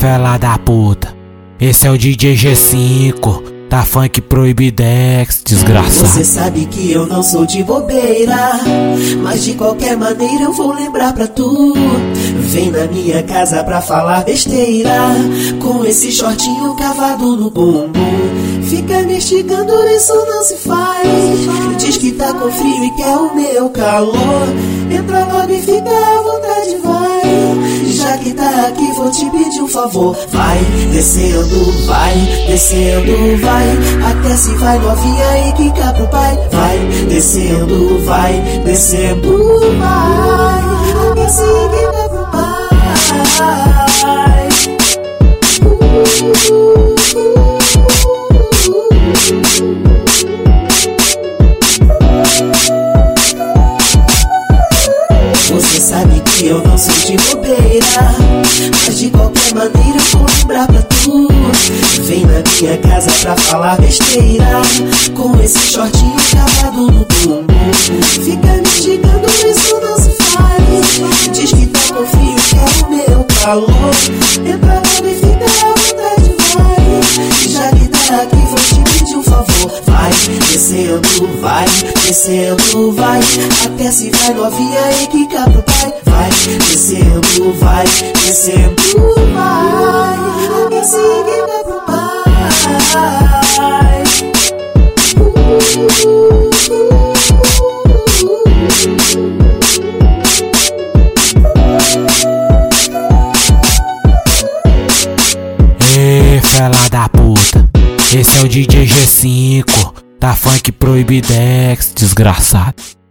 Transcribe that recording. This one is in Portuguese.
Fela da puta, esse é o DJ G5, da Funk Proibidex, desgraçado. Você sabe que eu não sou de bobeira, mas de qualquer maneira eu vou lembrar pra tu. Vem na minha casa pra falar besteira, com esse shortinho cavado no bumbum. Fica me instigando, isso não se faz. Diz que tá com frio e quer o meu calor. Entra logo e fica à vontade, vai. Já que tá aqui vou te pedir um favor. Vai descendo, vai descendo, vai. Aquece, vai novinha e quica pro pai. Vai descendo, vai descendo, vai. Aquece e quica pro pai. Você sabe que eu não sou de bobeira, mas de qualquer maneira eu vou lembrar pra tu. Vem na minha casa pra falar besteira, com esse shortinho cavado no bumbum. Fica me instigando, isso não se faz. Diz que tá com frio e quer o meu calor. Entra logo e fica à vontade, vai. Já que tá aqui vou te pedir um favor. Vai descendo, vai descendo, vai. Aquece, vai novinha e quica pro pai. Vai descendo, vai descendo, vai. Aquece e quica pro pai. Ê, fela da puta, esse é o DJ G5, da Funk Proibidex, desgraçado.